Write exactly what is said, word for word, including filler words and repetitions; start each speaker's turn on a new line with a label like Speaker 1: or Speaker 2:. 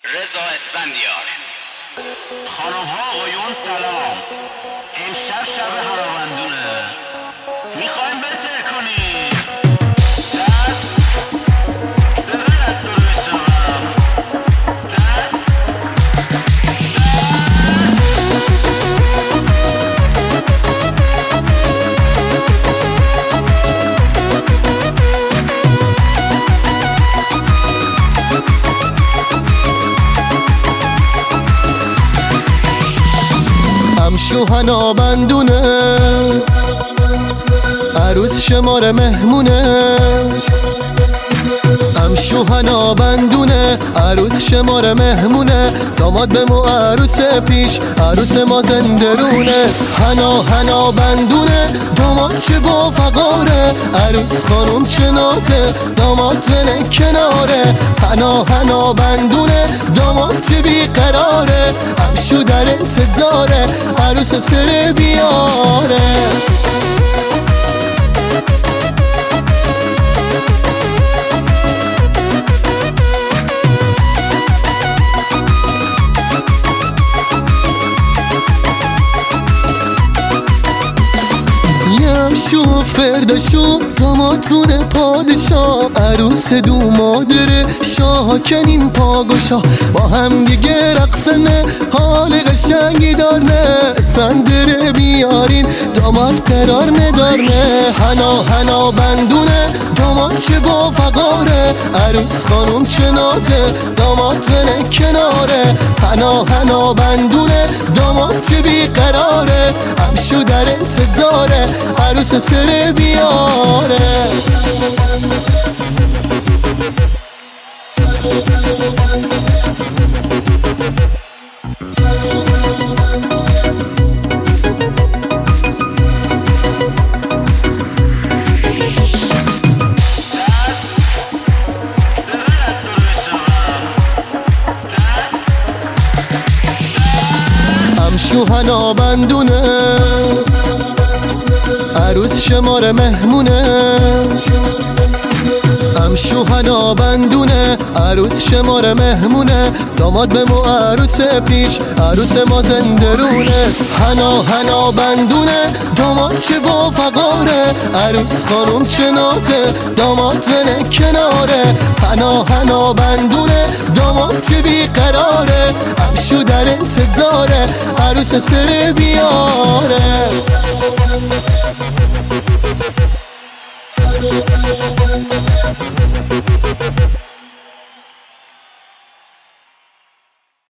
Speaker 1: رضا اسفندیار. خانم ها آقایون سلام. امشب شب هنابندونه، میخوایم بته کنیم دست صدا دست رو بشنوم. دست
Speaker 2: امشو هنابندونه، عروس شماره مهمونه. امشو هنابندونه، عروس شماره مهمونه. داماد به مو عروس پیش، عروس ما زندرونه. هنا هنابندونه، داماد چه با فقاره. عروس خانم چه نازه، داماد زنه کناره. هنا هنابندونه، داماد چه بیقراره. امشو در انتظاره، عروس سر بیاره. شو فرداشو دامادونه پادشاه، عروس دو مادره شاه کنین پاگوشا. با هم دیگه رقصنه، حال قشنگی دارنه. سندره بیارین، داماد قرار ندارنه. هنا هنا بندونه، داماد چه با فقاره. عروس خانم چه نازه، داماد زنه کناره. هنا هنا بندونه، داماد چه بیقراره. امشو در انتظاره، عروس سر بیاره. امشو هنابندونه، عروس شماره مهمونه. امشو هنابندونه، عروس شماره مهمونه. داماد به مو عروس پیش، عروس ما زندرونه. هنا هنابندونه، داماد چه با فقاره. عروس خانم چه نازه، داماد زنه کناره. هنا هنابندونه، داماد چه بیقراره. امشو در انتظاره، عروس سر بیاره.
Speaker 3: Thank you.